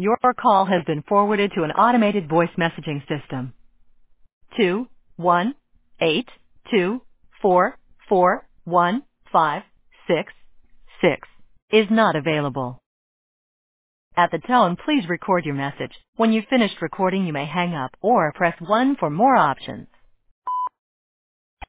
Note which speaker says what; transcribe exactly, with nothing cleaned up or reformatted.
Speaker 1: Your call has been forwarded to an automated voice messaging system. Two one eight two four four one five six six is not available. At the tone, please record your message. When you've finished recording, you may hang up or press one for more options.